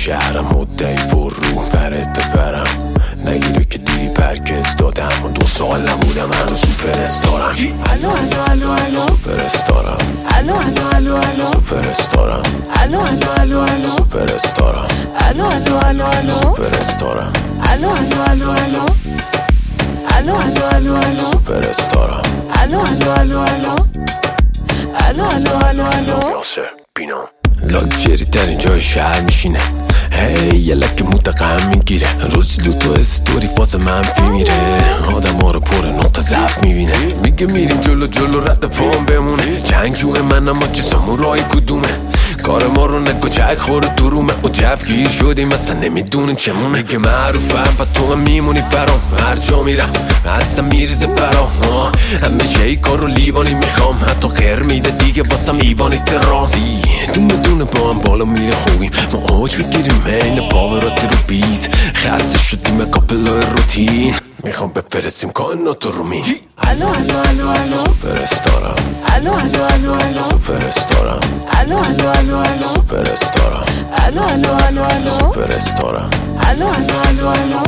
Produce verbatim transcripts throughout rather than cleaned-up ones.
شهرم مدعی پر رو برت ببرم نگیره که دیری برگز دادم و دو سال نبودم هنو سوپر استارم. الو الو الو الو سوپر استارم. الو الو الو الو سوپر استارم. الو الو الو الو سوپر استارم. الو الو الو الو سوپر استارم. الو الو الو الو الو الو الو الو سوپر استارم. الو الو الو الو الو الو الو الو یاسر بینا لاکچری ترین جای شهر میشینه هی یه لکه متقم میگیره روز دو تا استوری فاز منفی میره آدم ها رو پر نقطه ضعف میبینه میگه میریم جلو جلو رد پام بمونه جنگ جوه من اما چه سامورای کدومه کار ما رو نگو چک خوره درومه و جف گیر شدیم اصلا نمیدونیم چمونه میگه معروفم پا تو هم میمونی برام هر جا میرم اصلا میریزه برام همه شی کار رو لیوانی میخوام حتی غیر میده دیگه باسم ایوانی ترازی دونه دونه با هم بالا میره خوبیم ما آج بگیریم این پاوراتی رو بیت خسته شدیم کابلای روتین میخوام بفرستیم کائنات رو مین. الو الو الو الو سوپر استارم. الو الو الو الو سوپر استارم. الو الو الو الو سوپر استارم. الو الو الو الو سوپر استارم. الو الو الو الو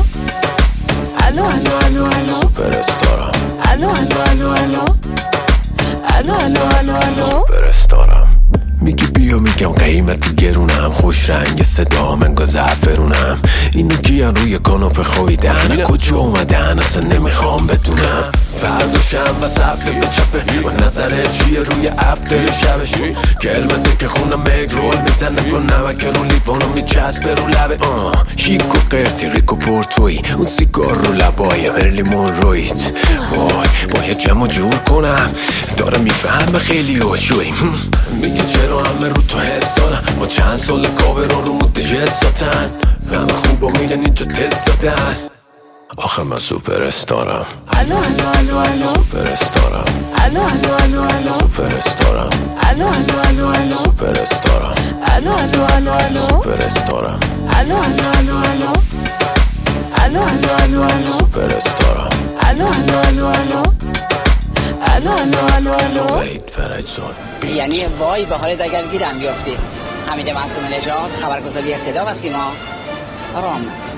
الو الو الو الو سوپر استارم. الو الو الو الو الو الو الو الو سوپر استارم. میگی بیا میگم قیمتی گرونم خوش رنگ صدا منگا زعفرونم اینو کیان روی کاناپه خویدن کجا اومدن اصلا نمیخوام بدونم فردا شنبه هفته به چپه و نظره چیه روی افتر شبش کلمته که خونم مگ رول میزنه با نمک رو لیوانو میچسبه رو لبه شیک و قرتی ریک و پورتوی اون سیگار رو لبای ارلیمون رویت وای باید جمع جور کنم داره میفهمه خیلی هوشوی میگه چرا همه رو تو حس دارن با چند سال کابه رو رو مده جستاتن همه خوبا میگن اینجا تست دادن آخه من سوپر استارم. الو الو الو الو سوپر استارم. الو الو الو الو سوپر استارم. الو الو الو الو سوپر استارم. الو الو الو الو سوپر استارم. الو الو الو الو الو الو الو الو سوپر استارم. الو الو الو الو الو الو الو الو وید فرج زاد یعنی وای به حالت اگر گیرم بیافتی. حمید معصوم نژاد، خبرگزاری صدا و سیما، رام.